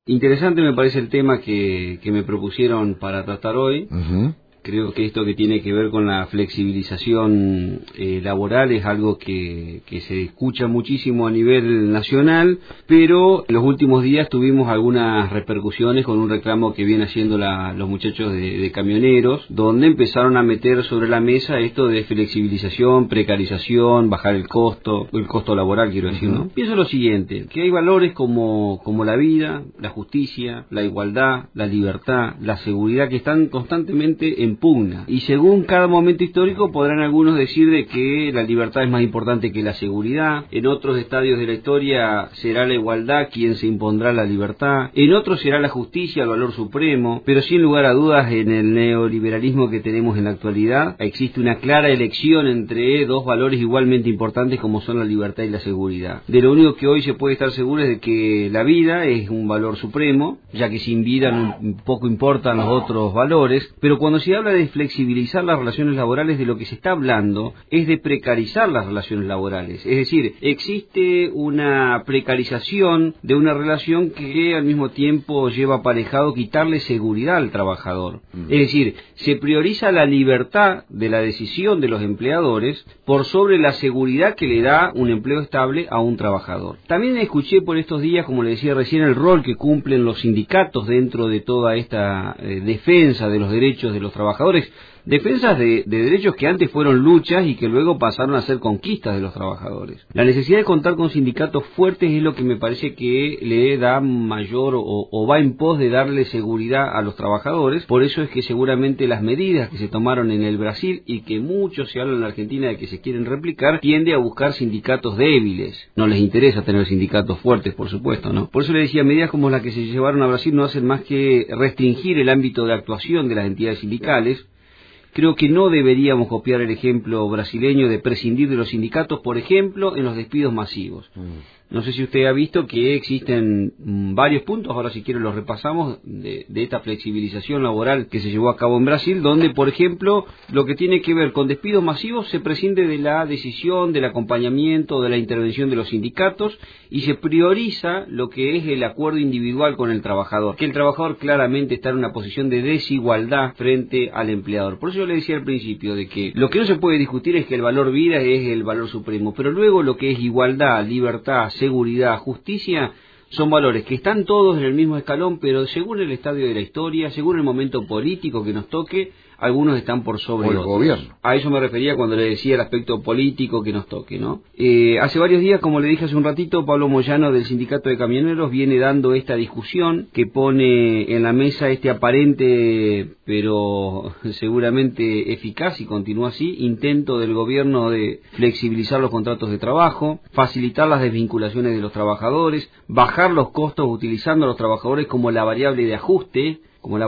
Interesante me parece el tema que me propusieron para tratar hoy. Creo que esto que tiene que ver con la flexibilización laboral es algo que se escucha muchísimo a nivel nacional, pero en los últimos días tuvimos algunas repercusiones con un reclamo que vienen haciendo los muchachos de camioneros, donde empezaron a meter sobre la mesa esto de flexibilización, precarización, bajar el costo laboral, quiero decir, ¿no? Pienso lo siguiente, que hay valores como la vida, la justicia, la igualdad, la libertad, la seguridad, que están constantemente en pugna, y según cada momento histórico podrán algunos decir de que la libertad es más importante que la seguridad, en otros estadios de la historia será la igualdad quien se impondrá la libertad, en otros será la justicia el valor supremo, pero sin lugar a dudas en el neoliberalismo que tenemos en la actualidad existe una clara elección entre dos valores igualmente importantes como son la libertad y la seguridad. De lo único que hoy se puede estar seguro es de que la vida es un valor supremo, ya que sin vida poco importan los otros valores, pero cuando se habla de flexibilizar las relaciones laborales, de lo que se está hablando es de precarizar las relaciones laborales. Es decir, existe una precarización de una relación que al mismo tiempo lleva aparejado quitarle seguridad al trabajador. Es decir, se prioriza la libertad de la decisión de los empleadores por sobre la seguridad que le da un empleo estable a un trabajador. También escuché por estos días, como le decía recién, el rol que cumplen los sindicatos dentro de toda esta defensa de los derechos de los trabajadores, defensas de derechos que antes fueron luchas y que luego pasaron a ser conquistas de los trabajadores. La necesidad de contar con sindicatos fuertes es lo que me parece que le da mayor o va en pos de darle seguridad a los trabajadores. Por eso es que seguramente las medidas que se tomaron en el Brasil y que mucho se habla en la Argentina de que se quieren replicar, tiende a buscar sindicatos débiles. No les interesa tener sindicatos fuertes, por supuesto, ¿no? Por eso le decía, medidas como las que se llevaron a Brasil no hacen más que restringir el ámbito de actuación de las entidades sindicales. Creo que no deberíamos copiar el ejemplo brasileño de prescindir de los sindicatos, por ejemplo, en los despidos masivos. No sé si usted ha visto que existen varios puntos, ahora si quiere los repasamos, de esta flexibilización laboral que se llevó a cabo en Brasil, donde, por ejemplo, lo que tiene que ver con despidos masivos se prescinde de la decisión, del acompañamiento, de la intervención de los sindicatos y se prioriza lo que es el acuerdo individual con el trabajador, que el trabajador claramente está en una posición de desigualdad frente al empleador. Por eso yo le decía al principio de que lo que no se puede discutir es que el valor vida es el valor supremo, pero luego lo que es igualdad, libertad, seguridad, justicia, son valores que están todos en el mismo escalón, pero según el estadio de la historia, según el momento político que nos toque, algunos están por sobre otros. Gobierno. A eso me refería cuando le decía el aspecto político que nos toque, ¿no? Hace varios días, como le dije hace un ratito, Pablo Moyano del Sindicato de Camioneros viene dando esta discusión que pone en la mesa este aparente, pero seguramente eficaz, y continúa así, intento del gobierno de flexibilizar los contratos de trabajo, facilitar las desvinculaciones de los trabajadores, bajar los costos utilizando a los trabajadores como la variable de ajuste,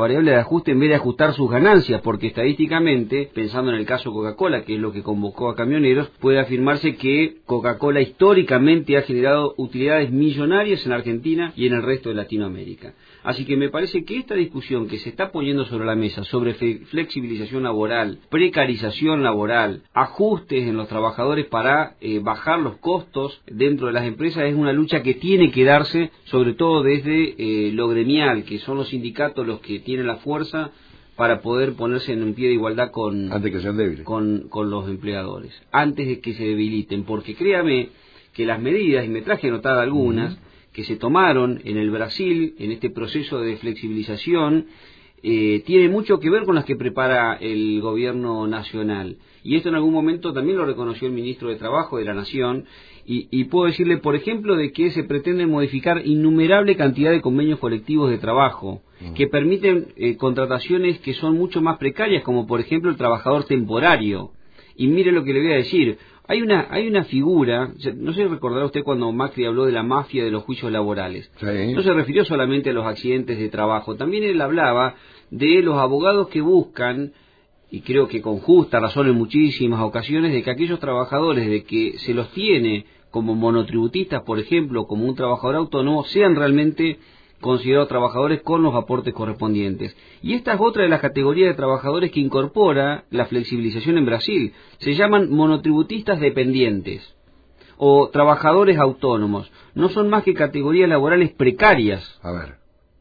en vez de ajustar sus ganancias, porque estadísticamente, pensando en el caso Coca-Cola, que es lo que convocó a camioneros, puede afirmarse que Coca-Cola históricamente ha generado utilidades millonarias en Argentina y en el resto de Latinoamérica. Así que me parece que esta discusión que se está poniendo sobre la mesa sobre flexibilización laboral, precarización laboral, ajustes en los trabajadores para bajar los costos dentro de las empresas, es una lucha que tiene que darse sobre todo desde lo gremial, que son los sindicatos los que tienen la fuerza para poder ponerse en un pie de igualdad antes que sean débiles con los empleadores, antes de que se debiliten, porque créame que las medidas, y me traje anotada algunas, que se tomaron en el Brasil, en este proceso de flexibilización, tiene mucho que ver con las que prepara el gobierno nacional. Y esto en algún momento también lo reconoció el ministro de Trabajo de la Nación, y puedo decirle, por ejemplo, de que se pretende modificar innumerable cantidad de convenios colectivos de trabajo, que permiten contrataciones que son mucho más precarias, como por ejemplo el trabajador temporario. Y mire lo que le voy a decir. Hay una figura, no sé si recordará usted cuando Macri habló de la mafia de los juicios laborales. Sí. No se refirió solamente a los accidentes de trabajo, también él hablaba de los abogados que buscan, y creo que con justa razón en muchísimas ocasiones, de que aquellos trabajadores de que se los tiene como monotributistas, por ejemplo, como un trabajador autónomo, sean realmente considerados trabajadores con los aportes correspondientes. Y esta es otra de las categorías de trabajadores que incorpora la flexibilización en Brasil. Se llaman monotributistas dependientes o trabajadores autónomos. No son más que categorías laborales precarias. A ver.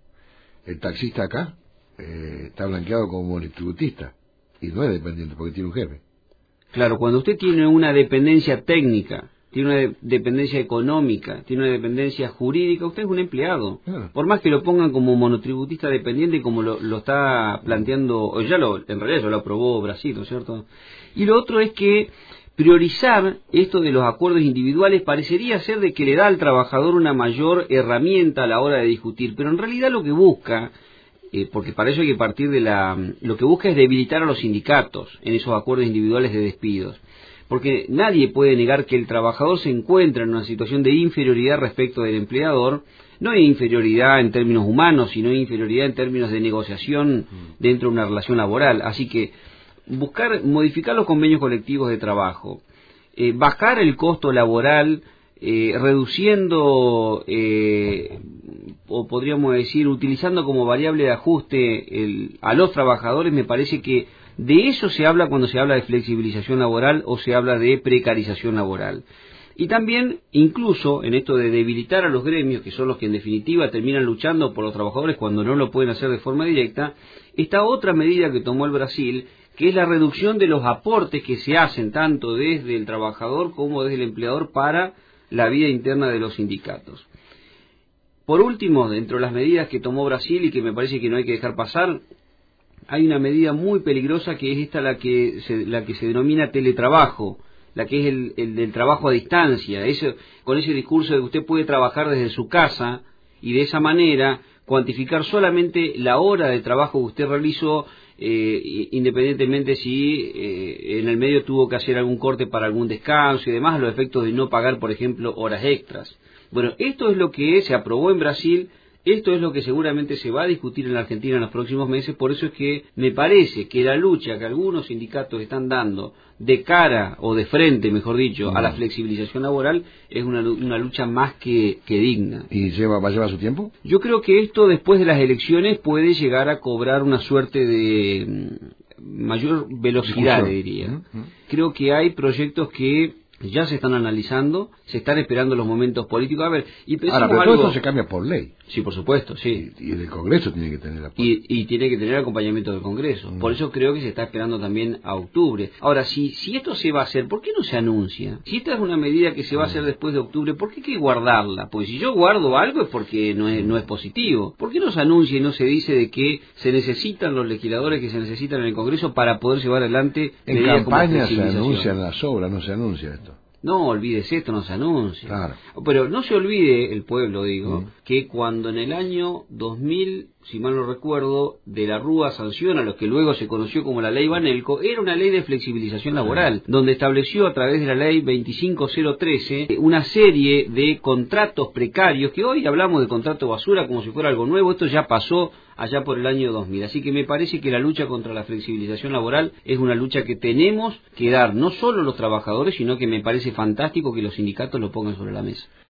el taxista acá está blanqueado como monotributista y no es dependiente porque tiene un jefe. Claro, cuando usted tiene una dependencia técnica, tiene una dependencia económica, tiene una dependencia jurídica, usted es un empleado. Claro. Por más que lo pongan como monotributista dependiente, como lo está planteando, o en realidad ya lo aprobó Brasil, ¿no es cierto? Y lo otro es que priorizar esto de los acuerdos individuales parecería ser de que le da al trabajador una mayor herramienta a la hora de discutir, pero en realidad lo que busca, porque para eso hay que partir de lo que busca es debilitar a los sindicatos en esos acuerdos individuales de despidos. Porque nadie puede negar que el trabajador se encuentra en una situación de inferioridad respecto del empleador, no hay inferioridad en términos humanos, sino inferioridad en términos de negociación dentro de una relación laboral. Así que modificar los convenios colectivos de trabajo, bajar el costo laboral, reduciendo, o podríamos decir, utilizando como variable de ajuste a los trabajadores, me parece que de eso se habla cuando se habla de flexibilización laboral o se habla de precarización laboral. Y también, incluso, en esto de debilitar a los gremios, que son los que en definitiva terminan luchando por los trabajadores cuando no lo pueden hacer de forma directa, está otra medida que tomó el Brasil, que es la reducción de los aportes que se hacen tanto desde el trabajador como desde el empleador para la vida interna de los sindicatos. Por último, dentro de las medidas que tomó Brasil y que me parece que no hay que dejar pasar, hay una medida muy peligrosa que es esta la que se denomina teletrabajo, la que es el del trabajo a distancia, con ese discurso de que usted puede trabajar desde su casa y de esa manera cuantificar solamente la hora de trabajo que usted realizó, independientemente si en el medio tuvo que hacer algún corte para algún descanso y demás, los efectos de no pagar, por ejemplo, horas extras. Bueno, esto es lo que se aprobó en Brasil. Esto es lo que seguramente se va a discutir en la Argentina en los próximos meses, por eso es que me parece que la lucha que algunos sindicatos están dando de cara, o de frente, mejor dicho, a la flexibilización laboral, es una lucha más que digna. ¿Y va a llevar su tiempo? Yo creo que esto, después de las elecciones, puede llegar a cobrar una suerte de mayor velocidad, diría. Creo que hay proyectos que ya se están analizando, se están esperando los momentos políticos. A ver, y ahora, pero todo esto se cambia por ley. Sí, por supuesto, sí. Y el Congreso tiene que tener apoyo. Y tiene que tener acompañamiento del Congreso. Por eso creo que se está esperando también a octubre. Ahora, si esto se va a hacer, ¿por qué no se anuncia? Si esta es una medida que se va a hacer después de octubre, ¿por qué hay que guardarla? Pues si yo guardo algo es porque no es positivo. ¿Por qué no se anuncia y no se dice de que se necesitan los legisladores que se necesitan en el Congreso para poder llevar adelante en campaña se anuncian las obras, no se anuncia esto? No, olvídese, esto no se anuncia. Claro. Pero no se olvide, el pueblo, digo, que cuando en el año 2000, si mal no recuerdo, de la Rúa sanciona lo que luego se conoció como la ley Banelco, era una ley de flexibilización laboral, donde estableció a través de la ley 25013 una serie de contratos precarios, que hoy hablamos de contrato basura como si fuera algo nuevo, esto ya pasó allá por el año 2000. Así que me parece que la lucha contra la flexibilización laboral es una lucha que tenemos que dar no solo los trabajadores, sino que me parece fantástico que los sindicatos lo pongan sobre la mesa.